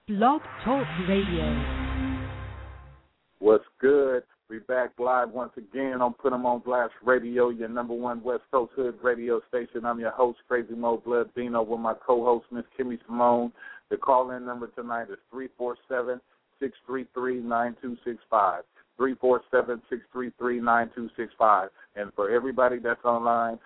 Blog Talk Radio. What's good? We back live once again on Put 'em on Blast Radio, your number one West Coast hood radio station. I'm your host, Crazy Mo Blood Dino, with my co-host, Miss Kimmy Simone. The call-in number tonight is 347-633-9265. 347-633-9265. And for everybody that's online,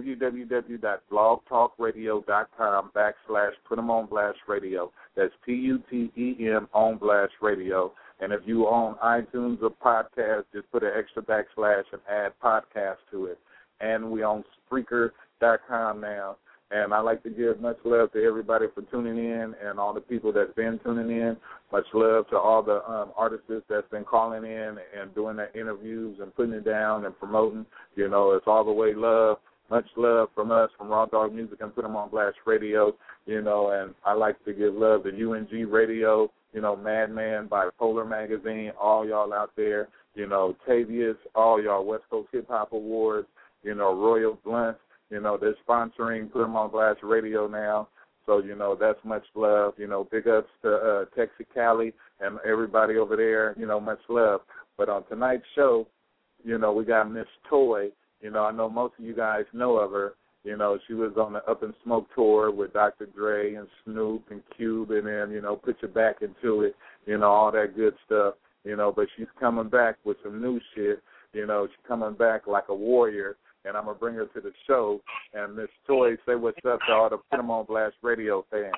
www.blogtalkradio.com/Put 'em on Blast Radio. That's PUTEM on Blast Radio. And if you own iTunes or podcast, just put an extra backslash and add podcast to it. And we own Spreaker.com now. And I'd like to give much love to everybody for tuning in and all the people that's been tuning in. Much love to all the artists that's been calling in and doing their interviews and putting it down and promoting. You know, it's all the way love. Much love from us, from Raw Dog Music and Put 'em on Blast Radio. You know, and I like to give love to UNG Radio, you know, Madman, Bipolar Magazine, all y'all out there, you know, Tavius, all y'all West Coast Hip Hop Awards, you know, Royal Blunt, you know, they're sponsoring Put 'em on Blast Radio now. So, you know, that's much love. You know, big ups to Texas Cali and everybody over there, you know, much love. But on tonight's show, you know, we got Miss Toy. You know, I know most of you guys know of her. You know, she was on the Up and Smoke tour with Dr. Dre and Snoop and Cube, and then, you know, put your back into it, you know, all that good stuff, you know, but she's coming back with some new shit. You know, she's coming back like a warrior, and I'm going to bring her to the show. And Miss Toy, say what's up to all the Put 'em on Blast Radio fans.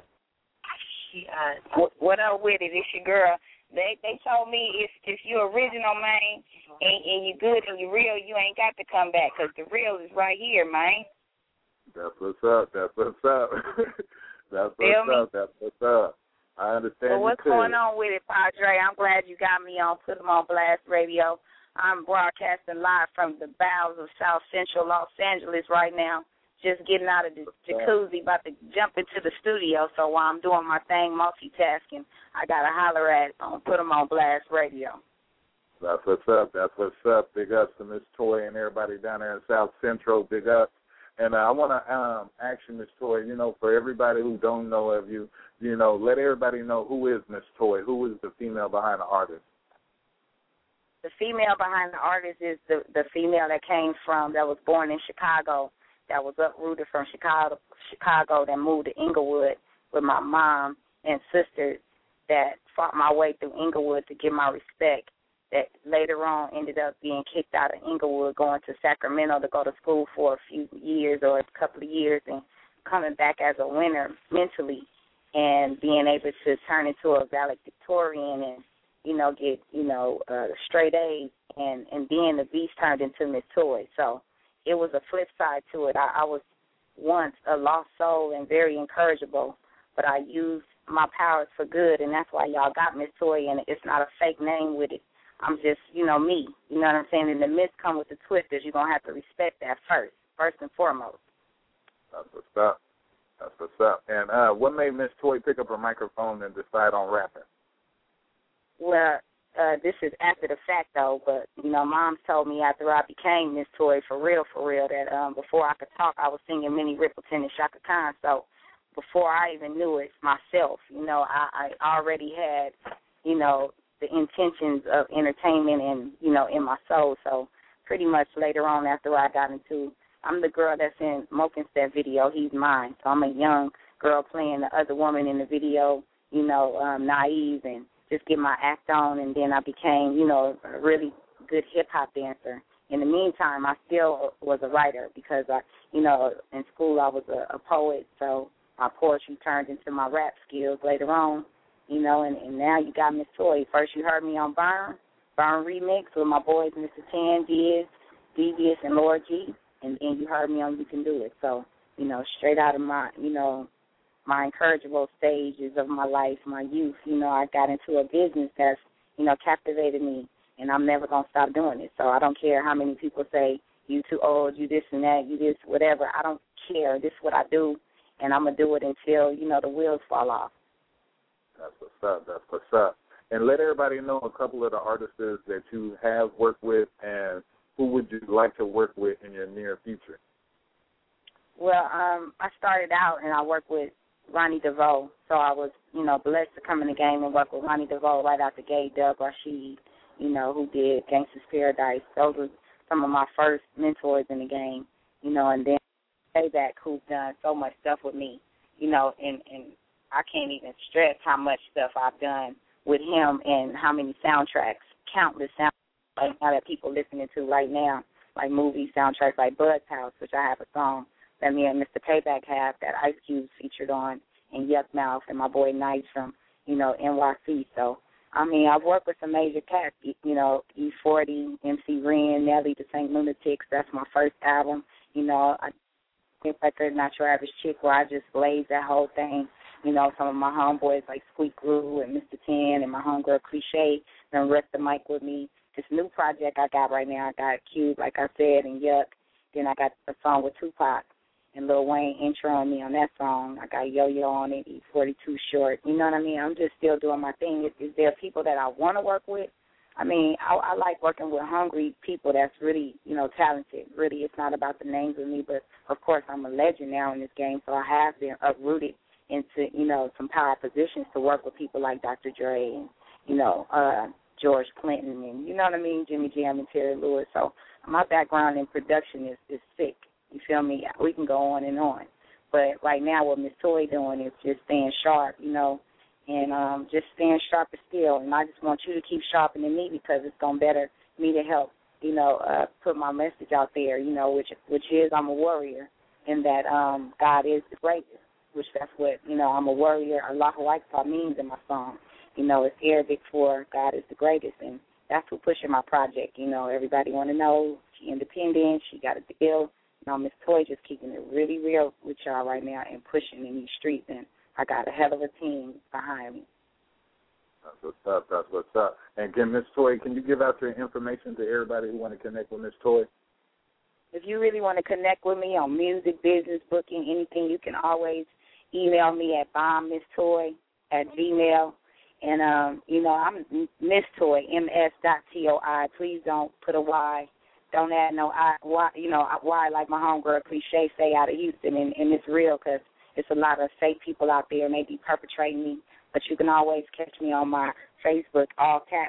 What up with it? It's your girl. They told me if you're original, man, and you good and you real, you ain't got to come back, because the real is right here, man. That's what's up. That's what's up. That's what's up. That's what's up. I understand. Well, what's going on with it, Padre? I'm glad you got me on Put 'em on Blast Radio. I'm broadcasting live from the bowels of South Central Los Angeles right now. Just getting out of the jacuzzi, about to jump into the studio. So while I'm doing my thing, multitasking, I got to holler at on Put 'em on Blast Radio. That's what's up. That's what's up. Big ups to Miss Toy and everybody down there in South Central. Big ups. And I want to ask you, Miss Toy, you know, for everybody who don't know of you, you know, let everybody know who is Miss Toy, who is the female behind the artist. The female behind the artist is the female that was born in Chicago, that was uprooted from Chicago, that moved to Inglewood with my mom and sister, that fought my way through Inglewood to get my respect, that later on ended up being kicked out of Inglewood, going to Sacramento to go to school for a few years or a couple of years, and coming back as a winner mentally and being able to turn into a valedictorian and, you know, get, you know, straight A's, and then the beast turned into Miss Toy. So it was a flip side to it. I was once a lost soul and very incorrigible, but I used my powers for good, and that's why y'all got Miss Toy, and it's not a fake name with it. I'm just, you know, me. You know what I'm saying? And the myths come with the twisters. You're going to have to respect that first and foremost. That's what's up. That's what's up. And what made Miss Toy pick up her microphone and decide on rapping? Well, this is after the fact, though, but, you know, Mom told me after I became Miss Toy, for real, that before I could talk, I was singing Minnie Riperton and Shaka Khan. So before I even knew it myself, you know, I already had, you know, the intentions of entertainment and, you know, in my soul. So pretty much later on after I got into, I'm the girl that's in Mokenstead video, he's mine. So I'm a young girl playing the other woman in the video, you know, naive and just get my act on, and then I became, you know, a really good hip-hop dancer. In the meantime, I still was a writer because, you know, in school I was a poet, so my poetry turned into my rap skills later on. You know, and now you got Miss Toy. First you heard me on Burn Remix with my boys, Mr. Chan, Diz, Devious, and Lord G, and then you heard me on You Can Do It. So, you know, straight out of my, you know, my incorrigible stages of my life, my youth, you know, I got into a business that's, you know, captivated me, and I'm never going to stop doing it. So I don't care how many people say, you too old, you this and that, you this, whatever. I don't care. This is what I do, and I'm going to do it until, you know, the wheels fall off. That's what's up. That's what's up. And let everybody know a couple of the artists that you have worked with, and who would you like to work with in your near future? Well, I started out and I worked with Ronnie DeVoe. So I was, blessed to come in the game and work with Ronnie DeVoe right out the gate, Doug Rashid, who did Gangsta's Paradise. Those were some of my first mentors in the game, and then Payback, who's done so much stuff with me, and I can't even stress how much stuff I've done with him and how many soundtracks, countless soundtracks right now that people listening to right now, like movie soundtracks like Bud's House, which I have a song that me and Mr. Payback have that Ice Cube featured on, and Yuck Mouth, and my boy Nice from, NYC. So, I've worked with some major cats, E40, MC Ren, Nelly, The St. Lunatics. That's my first album. I think record, Not Your Average Chick, where I just blazed that whole thing. Some of my homeboys like Squeak Grew and Mr. 10 and my homegirl Cliche, then wrecked the mic with me. This new project I got right now, I got Cube, like I said, and Yuck. Then I got a song with Tupac and Lil Wayne introing me on that song. I got Yo-Yo on it, E42 Short. You know what I mean? I'm just still doing my thing. Is there people that I want to work with? I like working with hungry people that's really, talented. Really, it's not about the names of me, but, of course, I'm a legend now in this game, so I have been uprooted into, some power positions to work with people like Dr. Dre and, George Clinton and, Jimmy Jam and Terry Lewis. So my background in production is sick. You feel me? We can go on and on. But right now what Miss Toy doing is just staying sharp, and just staying sharp as steel. And I just want you to keep sharpening me because it's going to better me to help, put my message out there, which is I'm a warrior and that God is the greatest, which that's what, I'm a warrior. Allahu Akbar means in my song. It's Arabic for God is the greatest, and that's who pushing my project. Everybody want to know she independent, she got a deal. Miss Toy just keeping it really real with y'all right now and pushing in these streets, and I got a hell of a team behind me. That's what's up. That's what's up. And again, Miss Toy, can you give out your information to everybody who want to connect with Miss Toy? If you really want to connect with me on music, business, booking, anything, you can always email me at bombmisstoy@gmail.com. And, I'm Miss Toy, ms.toi. Please don't put a Y. Don't add no I, Y, Y like my homegirl Cliche say out of Houston. And it's real because it's a lot of fake people out there maybe perpetrating me. But you can always catch me on my Facebook, all caps,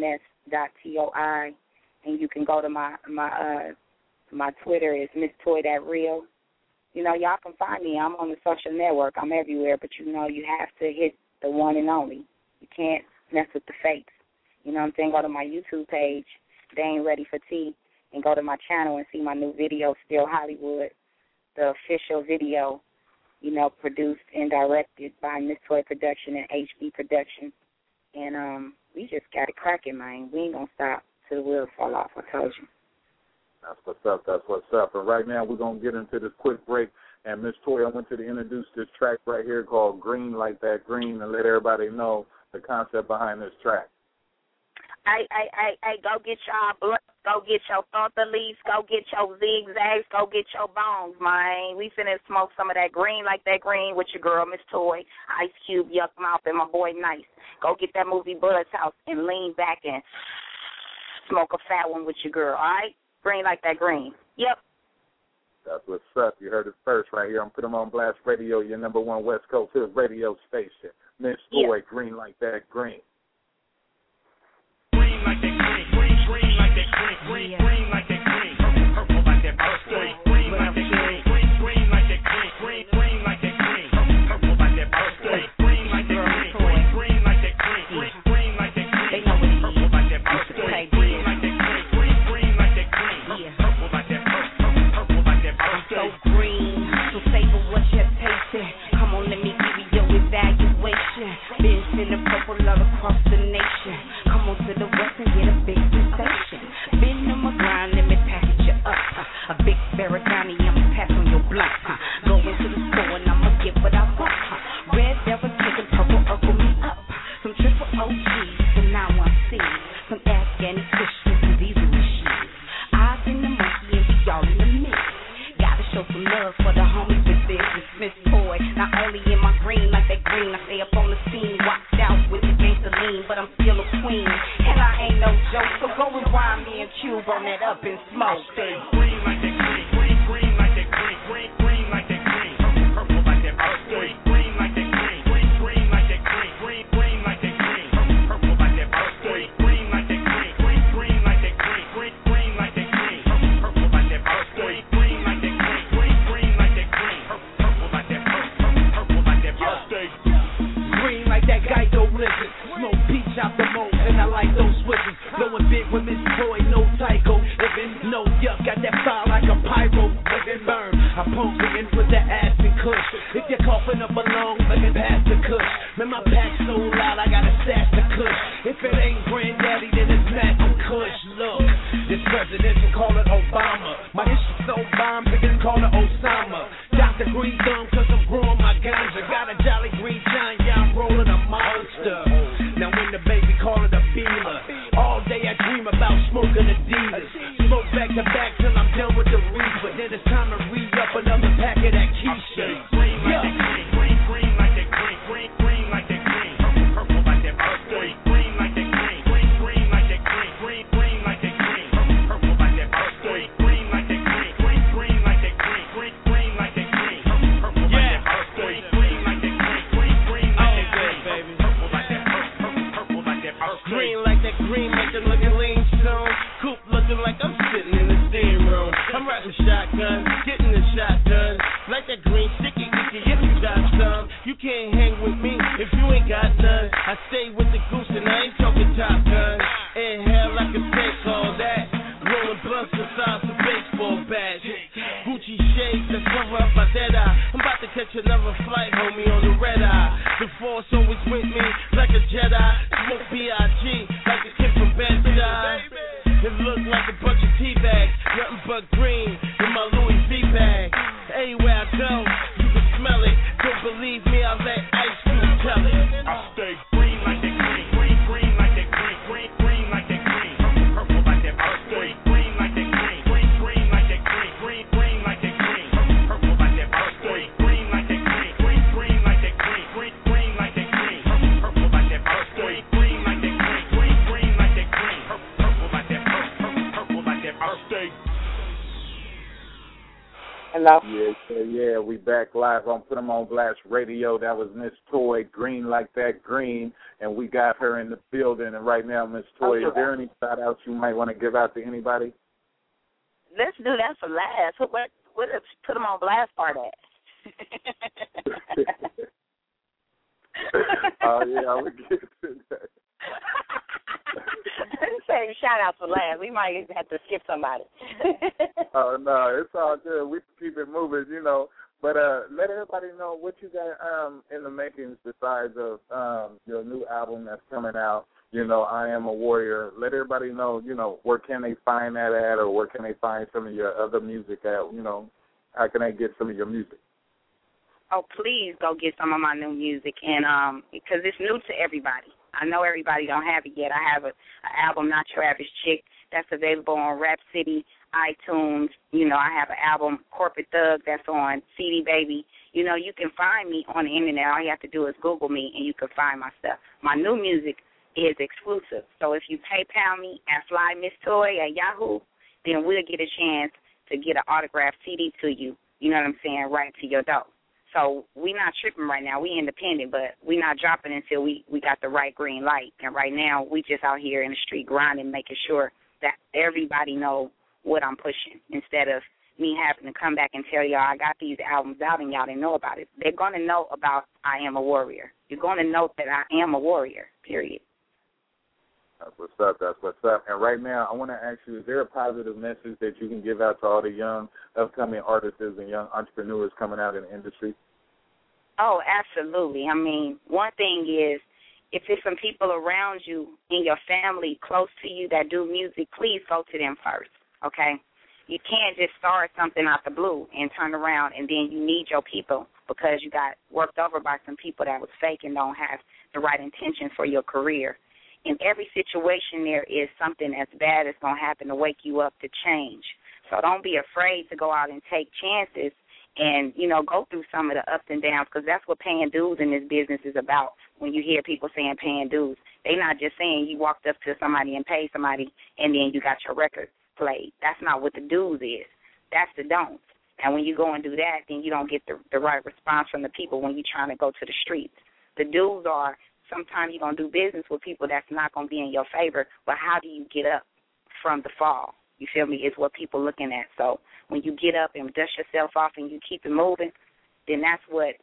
ms.toi. And you can go to my Twitter is Miss Toy That Real. Y'all can find me. I'm on the social network. I'm everywhere. But, you have to hit the one and only. You can't mess with the fakes. You know what I'm saying? Go to my YouTube page, They Ain't Ready for Tea, and go to my channel and see my new video, Still Hollywood, the official video, produced and directed by Miss Toy Production and HB Production. And we just got it cracking, man. We ain't going to stop till the wheels fall off, I told you. That's what's up. That's what's up. And right now we're going to get into this quick break. And Miss Toy, I want you to introduce this track right here called Green Like That Green and let everybody know the concept behind this track. Hey, go get y'all blunt, go get your thunder leaves, go get your zigzags, go get your bones, man. We finna smoke some of that green like that green with your girl, Miss Toy, Ice Cube, Yuck Mouth, and my boy Nice. Go get that movie Bud's House and lean back and smoke a fat one with your girl, all right? Green like that green. Yep. That's what's up. You heard it first right here. I'm putting them on Blast Radio, your number one West Coast radio station. Miss Toy, Green Like That Green. Green like that green, green like that green, green like that green, purple like that purple, green like that green, green like that green, green like that green, purple like that purple, green like that green, green like that green, green like that green, purple like that purple, green like that green, green like that green, purple like that purple like that purple. So green, so savor what you're tasting. Come on, let me give you your evaluation. Been sending purple all across the nation. Come on to the west and get a big sensation. Been on my grind, let me package you up. A big Farrakhan, I'ma pass on your blunt. Go into the store and I'ma get what I want. Red velvet taking purple, urkel me up. Some triple OGs, some 916, some Afghani Christians, some diesel machines. Eyes in the monkey and we all in the mix. Gotta show some love for the homies with this. It's Miss Toy, not only in my green like that green. I stay up on the scene, watched out with the gangster lean, but I'm still a queen. And I ain't no joke, so go rewind me and Cube on that up and smoke. Say green like that green, green like that green, green like that green, purple like that purple, green like like that Geico lizard. Smoke peach out the mold, and I like those switches. Blowing big with Miss Toy, no Tycho. Living no yuck, got that fire like a pyro. Living burn, I pump again with the ass and kush. If you're coughing up a lung, let me pass the kush. Man, my pack's so loud, I gotta stash the kush. If it ain't granddaddy, then it's Matt and Kush. Look, this president can call it Obama. My history's so bomb, they can call it Osama. Dr. Green Thumb, cause I'm growing my ganja. Got a Jolly Green Giant, yeah, I'm rolling a monster. Now when the baby call it a Beamer, all day I dream about smoking Adidas. Smoke back to back till I'm done with the reefer. Then it's time to re-up another pack of that Keisha. Yeah. Green like that green, green like that green, purple like that purple, green like that green, green like that green, green like that green, purple like that purple, green like that green, green like that green, green like that green, purple like that purple, green like that green, green like that green, baby, purple like that purple like that purple, green like that green, make it looking lean stone. Coop looking like I'm sitting in the steam room. I'm riding shotgun, getting the shot done. Like that green sticky, if you got some. You can't hang with me if you ain't got none. I stay with the goose and I ain't talking Top Gun. Inhale like a snake, all that. Rolling blunts the size of baseball bats. Gucci shades that cover up my dead eye. I'm about to catch another flight, homie, on the red eye. The force always with me like a Jedi. Smoke B.I.G. like a kid from Bed-Stuy. It look like a bunch of tea bags, nothing but green in my Louis V bag. Anywhere I go, you can smell it. Don't believe me, I'll let Ice Cube tell it. I stay green like that green, green like that green, green like that green, purple like that purple, green like that green, green like that green, green like that green, purple like that purple, green like that green, green like that green, green like that green, purple like that purple, green like that green, green like that green, purple like that purple like that purple. Hello? Yeah, we back live on Put 'em on Blast Radio. That was Miss Toy, Green Like That Green, and we got her in the building. And right now, Miss Toy, is there any shout-outs you might want to give out to anybody? Let's do that for last. What is Put 'em on Blast part at? Oh, yeah, I would get to that. Say shout out for last. We might have to skip somebody. Oh, no, it's all good. We keep it moving, you know. But let everybody know what you got in the makings besides of your new album that's coming out, you know, I Am a Warrior. Let everybody know, you know, where can they find that at, or where can they find some of your other music at, you know, how can they get some of your music? Oh, please go get some of my new music, and because it's new to everybody. I know everybody don't have it yet. I have an album, Not Your Average Chick, that's available on Rap City, iTunes. You know, I have an album, Corporate Thug, that's on CD Baby. You know, you can find me on the internet. All you have to do is Google me, and you can find my stuff. My new music is exclusive. So if you PayPal me at Fly Miss Toy at Yahoo, then we'll get a chance to get an autographed CD to you. You know what I'm saying? Right to your door. So we not tripping right now. We independent, but we not dropping until we got the right green light. And right now, we just out here in the street grinding, making sure that everybody know what I'm pushing, instead of me having to come back and tell y'all I got these albums out and y'all didn't know about it. They're going to know about I Am a Warrior. You're going to know that I am a warrior, period. That's what's up. That's what's up. And right now, I want to ask you, is there a positive message that you can give out to all the young upcoming artists and young entrepreneurs coming out in the industry? Oh, absolutely. I mean, one thing is, if there's some people around you in your family close to you that do music, please go to them first, okay? You can't just start something out the blue and turn around and then you need your people because you got worked over by some people that was fake and don't have the right intentions for your career. In every situation, there is something as bad that's going to happen to wake you up to change. So don't be afraid to go out and take chances and, you know, go through some of the ups and downs, because that's what paying dues in this business is about. When you hear people saying paying dues, they're not just saying you walked up to somebody and paid somebody and then you got your record played. That's not what the dues is. That's the don'ts. And when you go and do that, then you don't get the right response from the people when you're trying to go to the streets. The dues are, sometimes you're going to do business with people that's not going to be in your favor, but how do you get up from the fall? You feel me? Is what people looking at. So when you get up and dust yourself off and you keep it moving, then that's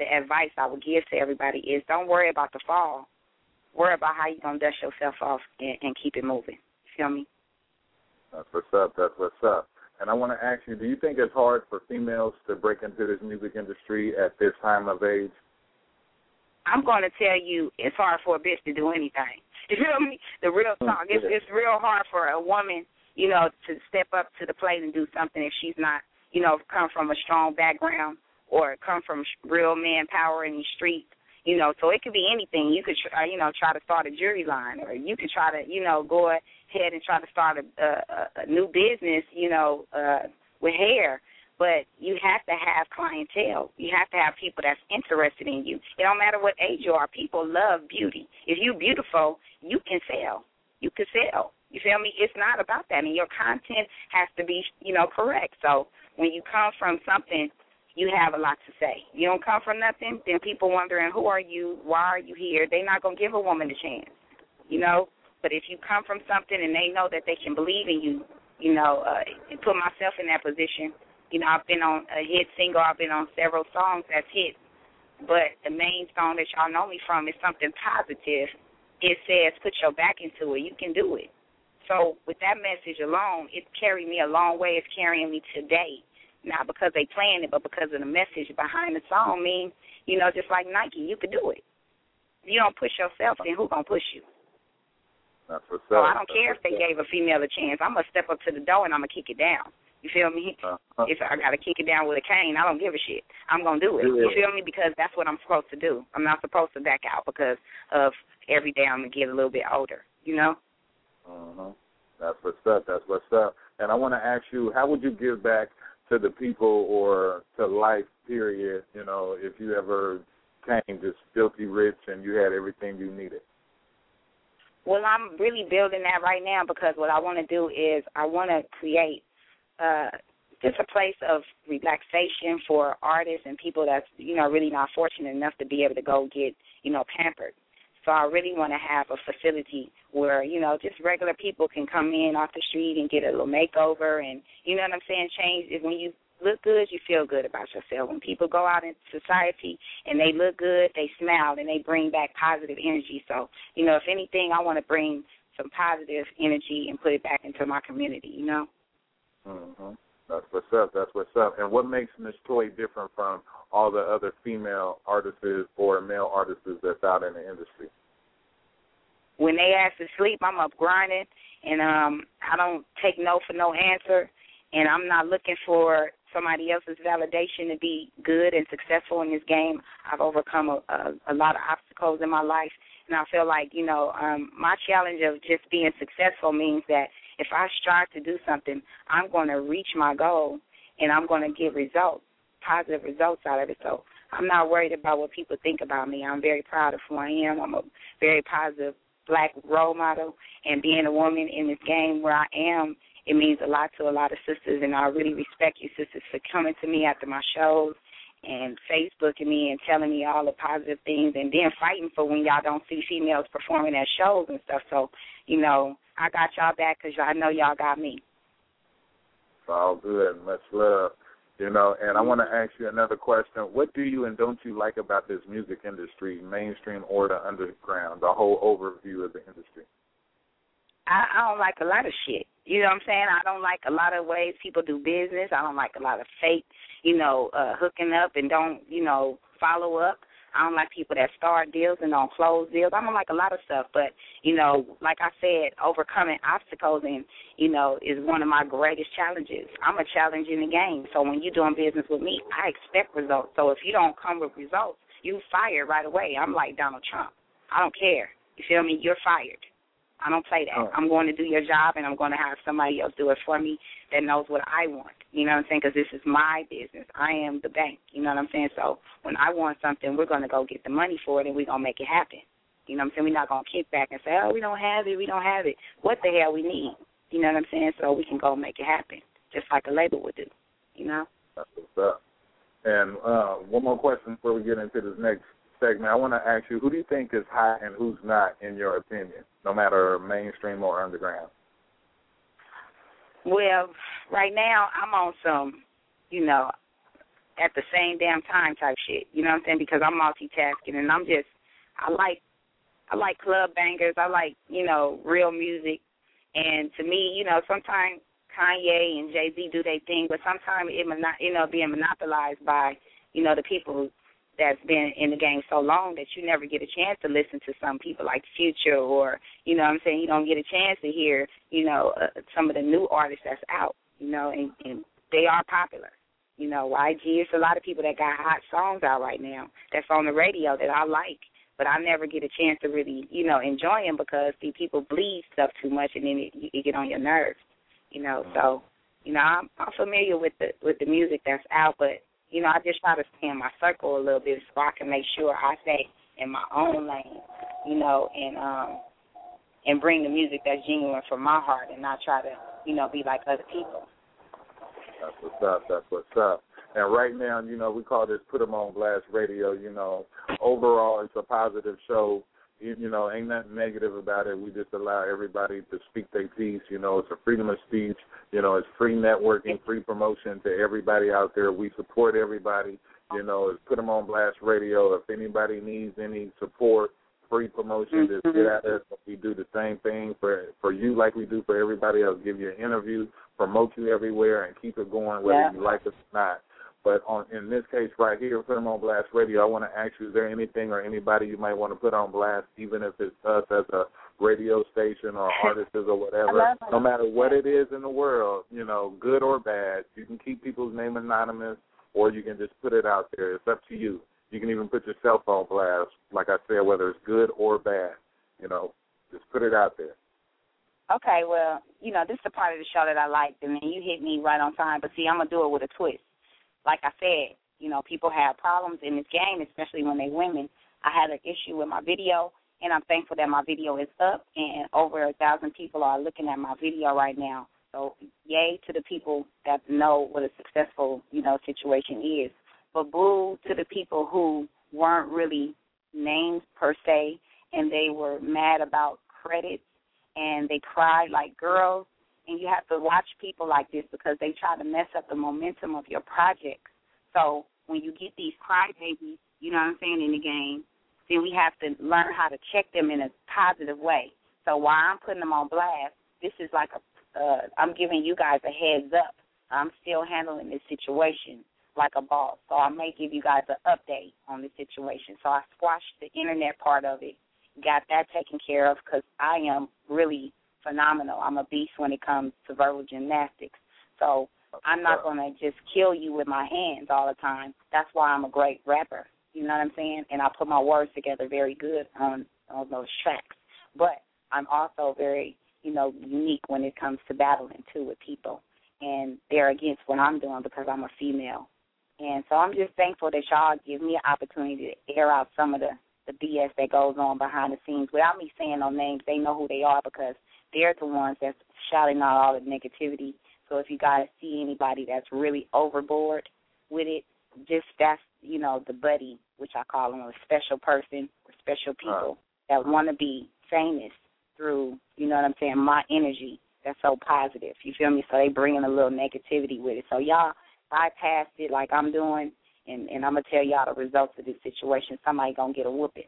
the advice I would give to everybody is don't worry about the fall. Worry about how you're going to dust yourself off and keep it moving. You feel me? That's what's up. That's what's up. And I want to ask you, do you think it's hard for females to break into this music industry at this time of age? I'm going to tell you it's hard for a bitch to do anything. You feel me? The real talk. It's real hard for a woman, you know, to step up to the plate and do something if she's not, you know, come from a strong background or come from real manpower in the streets. You know, so it could be anything. You could, try to start a jewelry line, or you could try to, go ahead and try to start a new business, with hair. But you have to have clientele. You have to have people that's interested in you. It don't matter what age you are. People love beauty. If you're beautiful, you can sell. You can sell. You feel me? It's not about that. And your content has to be, correct. So when you come from something, you have a lot to say. You don't come from nothing, then people wondering, who are you? Why are you here? They're not going to give a woman a chance, But if you come from something and they know that they can believe in you, and put myself in that position, I've been on a hit single. I've been on several songs that's hit. But the main song that y'all know me from is something positive. It says, put your back into it. You can do it. So with that message alone, it carried me a long way. It's carrying me today. Not because they playing it, but because of the message behind the song means, just like Nike, you could do it. If you don't push yourself, then who's going to push you? That's what's so up. I don't care if they gave a female a chance. I'm going to step up to the door and I'm going to kick it down. You feel me? If I got to kick it down with a cane, I don't give a shit. I'm going to do it. You feel me? Because that's what I'm supposed to do. I'm not supposed to back out because of every day I'm going to get a little bit older, That's what's up. That's what's up. And I want to ask you, how would you give back to the people or to life, period, if you ever came just filthy rich and you had everything you needed? Well, I'm really building that right now because what I want to do is I want to create just a place of relaxation for artists and people that's, really not fortunate enough to be able to go get, pampered. So I really want to have a facility where, just regular people can come in off the street and get a little makeover and, change. When you look good, you feel good about yourself. When people go out in society and they look good, they smile and they bring back positive energy. So, if anything, I want to bring some positive energy and put it back into my community, That's what's up. That's what's up. And what makes Miss Toy different from all the other female artists or male artists that's out in the industry? When they ask to sleep, I'm up grinding, and I don't take no for no answer, and I'm not looking for somebody else's validation to be good and successful in this game. I've overcome a lot of obstacles in my life, and I feel like, my challenge of just being successful means that if I strive to do something, I'm going to reach my goal, and I'm going to get results, positive results out of it. So I'm not worried about what people think about me. I'm very proud of who I am. I'm a very positive black role model, and being a woman in this game where I am, it means a lot to a lot of sisters, and I really respect you sisters for coming to me after my shows and Facebooking me and telling me all the positive things and then fighting for when y'all don't see females performing at shows and stuff. So, I got y'all back because I know y'all got me. It's all good. Much love. And I want to ask you another question. What do you and don't you like about this music industry, mainstream or the underground, the whole overview of the industry? I don't like a lot of shit. You know what I'm saying? I don't like a lot of ways people do business. I don't like a lot of fake, hooking up and don't, follow up. I don't like people that start deals and don't close deals. I don't like a lot of stuff. But, like I said, overcoming obstacles and, is one of my greatest challenges. I'm a challenge in the game. So when you're doing business with me, I expect results. So if you don't come with results, you fired right away. I'm like Donald Trump. I don't care. You feel me? You're fired. I don't play that. I'm going to do your job, and I'm going to have somebody else do it for me that knows what I want. You know what I'm saying? Because this is my business. I am the bank. You know what I'm saying? So when I want something, we're going to go get the money for it, and we're going to make it happen. You know what I'm saying? We're not going to kick back and say, oh, we don't have it. We don't have it. What the hell we need? You know what I'm saying? So we can go make it happen, just like a label would do, That's what's up. And one more question before we get into this next segment. I want to ask you, who do you think is hot and who's not, in your opinion, no matter mainstream or underground? Well, right now I'm on some, at the same damn time type shit. You know what I'm saying? Because I'm multitasking, and I like club bangers. I like, real music. And to me, sometimes Kanye and Jay-Z do their thing, but sometimes it being monopolized by, the people that's been in the game so long that you never get a chance to listen to some people like Future or, you don't get a chance to hear, some of the new artists that's out, and they are popular. YG, it's a lot of people that got hot songs out right now that's on the radio that I like, but I never get a chance to really, enjoy them because the people bleed stuff too much and then it get on your nerves, So, I'm familiar with the music that's out, but, I just try to stay in my circle a little bit so I can make sure I stay in my own lane, and bring the music that's genuine from my heart and not try to, be like other people. That's what's up. And right now, we call this Put 'em on Blast Radio. Overall, it's a positive show. Ain't nothing negative about it. We just allow everybody to speak their piece. It's a freedom of speech. It's free networking, free promotion to everybody out there. We support everybody. It's Put 'em on Blast Radio. If anybody needs any support, free promotion, just get at us. We do the same thing for you like we do for everybody else. Give you an interview, promote you everywhere, and keep it going whether you like it or not. But in this case right here, Put 'em on Blast Radio, I want to ask you, is there anything or anybody you might want to put on blast, even if it's us as a radio station or artists or whatever, no matter what it is in the world, good or bad, you can keep people's name anonymous or you can just put it out there. It's up to you. You can even put your cell phone blast, like I said, whether it's good or bad, just put it out there. Okay, well, this is the part of the show that I like, and then you hit me right on time, but see, I'm going to do it with a twist. Like I said, people have problems in this game, especially when they're women. I had an issue with my video, and I'm thankful that my video is up, and over 1,000 people are looking at my video right now. So yay to the people that know what a successful, situation is. But boo to the people who weren't really named per se, and they were mad about credits, and they cried like girls. And you have to watch people like this because they try to mess up the momentum of your project. So when you get these crybabies, in the game, then we have to learn how to check them in a positive way. So while I'm putting them on blast, this is like I'm giving you guys a heads up. I'm still handling this situation like a boss. So I may give you guys an update on the situation. So I squashed the internet part of it, got that taken care of because I am really phenomenal. I'm a beast when it comes to verbal gymnastics. So I'm not going to just kill you with my hands all the time. That's why I'm a great rapper. You know what I'm saying? And I put my words together very good on those tracks. But I'm also very, unique when it comes to battling, too, with people. And they're against what I'm doing because I'm a female. And so I'm just thankful that y'all give me an opportunity to air out some of the BS that goes on behind the scenes. Without me saying no names, they know who they are because they're the ones that's shouting out all the negativity. So if you guys see anybody that's really overboard with it, just that's, the buddy, which I call them, a special person or special people that want to be famous through, my energy that's so positive. You feel me? So they bring in a little negativity with it. So y'all bypass it like I'm doing, and I'm going to tell y'all the results of this situation. Somebody going to get a whooping.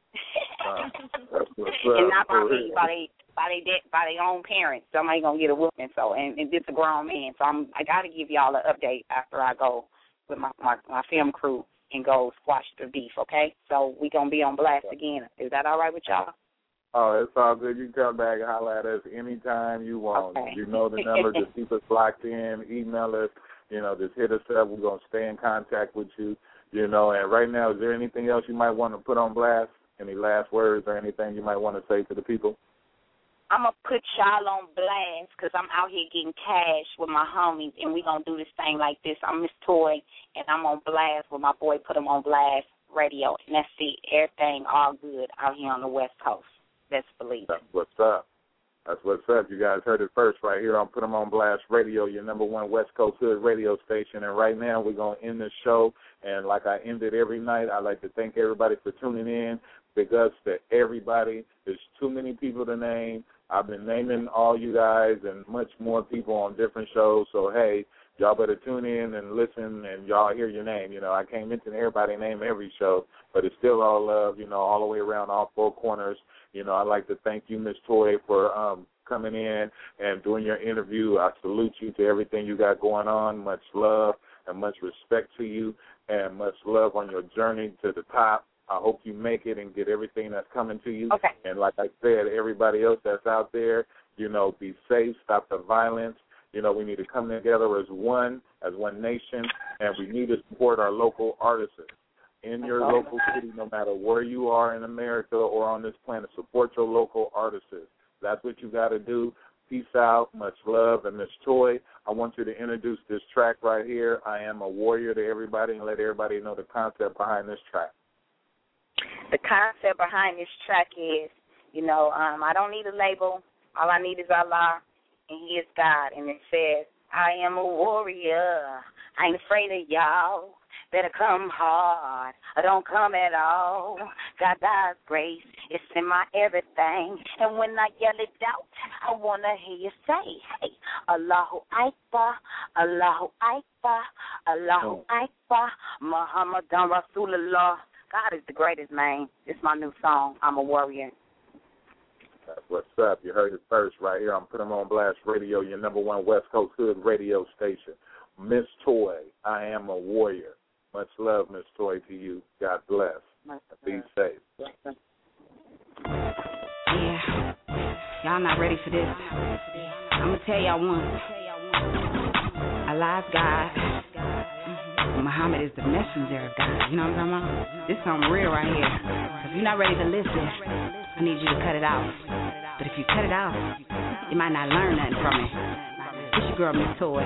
And not by me, by their own parents. Somebody gonna get a whooping. So and this a grown man. So I gotta give y'all an update after I go with my film crew and go squash the beef. Okay? So we gonna be on blast again. Is that all right with y'all? Oh, it's all good. You can come back and holler at us anytime you want. Okay. You know the number. Just keep us locked in. Email us. Just hit us up. We're gonna stay in contact with you. And right now, is there anything else you might want to put on blast? Any last words or anything you might want to say to the people? I'm going to put y'all on blast because I'm out here getting cash with my homies, and we're going to do this thing like this. I'm Miss Toy, and I'm on blast with my boy Put 'em on Blast Radio. And that's it. Everything all good out here on the West Coast. Let's believe it. That's what's up. That's what's up. You guys heard it first right here on Put 'em on Blast Radio, your number one West Coast hood radio station. And right now we're going to end this show. And like I end it every night, I'd like to thank everybody for tuning in. Big ups to everybody. There's too many people to name. I've been naming all you guys and much more people on different shows. So, hey, y'all better tune in and listen, and y'all hear your name. You know, I can't mention everybody's name every show, but it's still all love, you know, all the way around, all four corners. You know, I'd like to thank you, Miss Toy, for coming in and doing your interview. I salute you to everything you got going on. Much love and much respect to you, and much love on your journey to the top. I hope you make it and get everything that's coming to you. Okay. And like I said, everybody else that's out there, you know, be safe, stop the violence. You know, we need to come together as one nation, and we need to support our local artists in your local city, no matter where you are in America or on this planet. Support your local artists. That's what you got to do. Peace out. Much love. And Miss Toy, I want you to introduce this track right here, I Am a Warrior, to everybody, and let everybody know the concept behind this track. The concept behind this track is, you know, I don't need a label. All I need is Allah, and He is God. And it says, I am a warrior. I ain't afraid of y'all. Better come hard or don't come at all. Got God's grace, it's in my everything. And when I yell it out, I want to hear you say, hey, Allahu Akbar, Allahu Akbar, Allahu Akbar, Muhammadan Rasulullah. God is the greatest name. It's my new song, I'm a Warrior. That's what's up. You heard it first right here on Put 'em on Blast Radio, your number one West Coast Hood radio station. Miss Toy, I Am a Warrior. Much love, Miss Toy, to you. God bless. Be safe. Yeah. Y'all not ready for this. I'm going to tell y'all one. Allah's God. Muhammad is the messenger of God. You know what I'm talking about? This is something real right here. If you're not ready to listen, I need you to cut it out. But if you cut it out, you might not learn nothing from it. It's your girl, Miss Toy.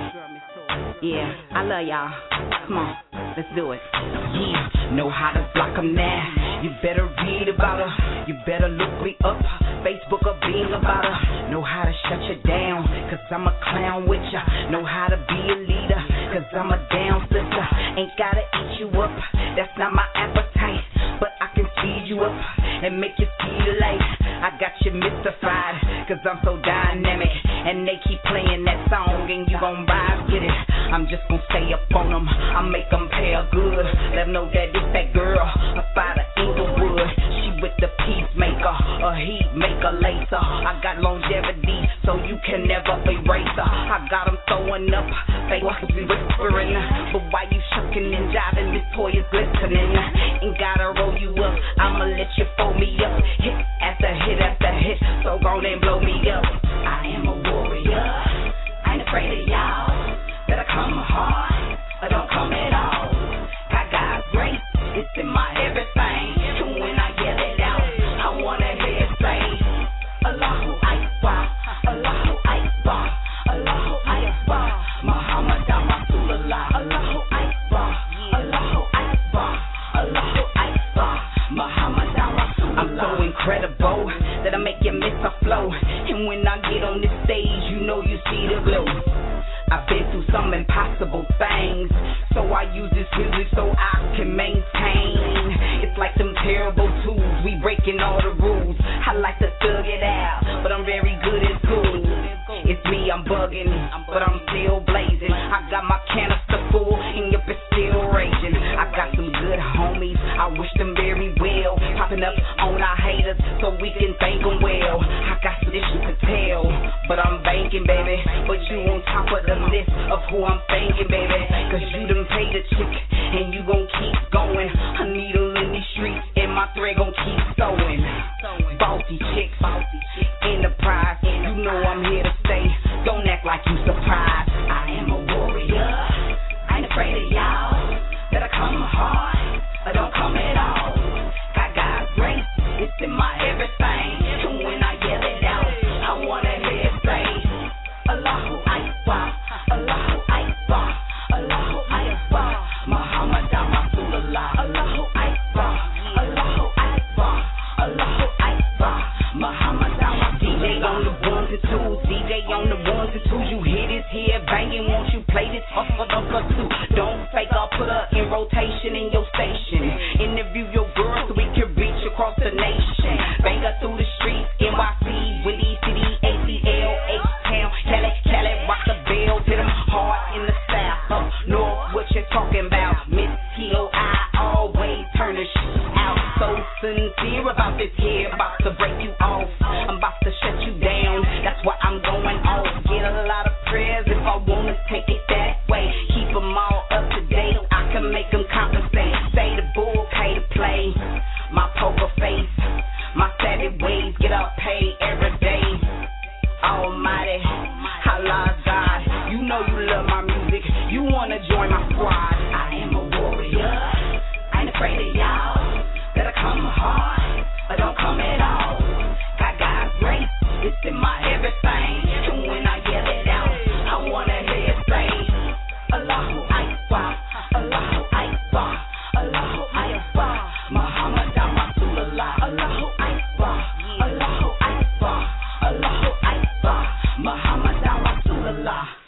Yeah, I love y'all. Come on, let's do it. Yeah, know how to block them now. You better read about her. You better look me up. Facebook or Bing about her. Know how to shut you down, cause I'm a clown with ya. Know how to be a leader, cause I'm a down sister. Ain't gotta eat you up, that's not my appetite. But I can feed you up and make you feel like I got you mystified, cause I'm so dynamic. And they keep playing that song and you gon' vibe with it. I'm just gon' stay up on them, I make them pay good. Let them know that it's that girl up out of Inglewood. She with the peacemaker, a heat maker later. I got longevity, so you can never erase her. I got them throwing up, they be whispering. But why you shucking and jiving, this toy is glistening. Ain't gotta roll you up, I'ma let you fold me up. Hit after hit after hit, so go and blow me up. I am a warrior, I ain't afraid of y'all. Better come hard, or don't come at all. Got God's grace, it's in my everything. And when I yell it out, I wanna hear it say, Allahu Akbar, Allahu Akbar, Allahu Akbar, Muhammadan Rasulullah, Allahu Akbar, Allahu Akbar, Allahu Akbar, Muhammadan Rasulullah. I'm so incredible that I make you miss a flow. And when I get on this stage, you know you see the glow. I've been through some impossible things, so I use this music so I can maintain. It's like them terrible tools, we breaking all the rules. I like to thug it out, but I'm very good at school. It's me, I'm bugging, but I'm still blazing. I got my canister full, and yup, it's still raging. I got some good homies, I wish them very well. Popping up on our haters, so we can thank them well. I got some issues to tell, but I'm banking, baby. But you on top of the list of who I'm thinking, baby. Cause you done paid a chick, and you gon' keep going. A needle in these streets, and my thread gon' keep sewing. Bossy chicks, enterprise, you know I'm here to stay. Don't act like you surprised. I am a warrior, I ain't afraid of y'all. Better come hard, or don't come at all. Got God's grace, it's in my everything. And when I yell it out, I wanna hear it say, Allahu Akbar, Allahu Akbar, Allahu Akbar, Muhammadan Rasulullah, Allahu Akbar, Allahu Akbar, Allahu Akbar, Muhammadan Rasulullah. DJ on the ones and twos, DJ on the ones and twos. You hear this here banging, won't you play this hustle too? Don't fake, I'll put her in rotation in your station. Interview your girl so we can reach across the nation. Bang her through the streets, NYC, Windy City, ATL, H-Town, Cali, rock the bell, hit them hard in the south. to break you off. I'm about to shut you down, that's why I'm going off. Get a lot of prayers if I wanna take it that way. Keep them all up to date, I can make them compensate. Say the bull, pay to play. My poker face, my savage ways, get up paid every day. Almighty, Allah God, you know you love my music, you wanna join my squad. I am a warrior, I ain't afraid of y'all. Better come hard, or don't come at all. Got God's grace, it's in my everything. And when I yell it out, I wanna hear it say, Allahu Akbar, Allahu Akbar, Allahu Akbar, Muhammadan Rasulullah, Allahu Akbar, Allahu Akbar, Allahu Akbar, Muhammadan Rasulullah.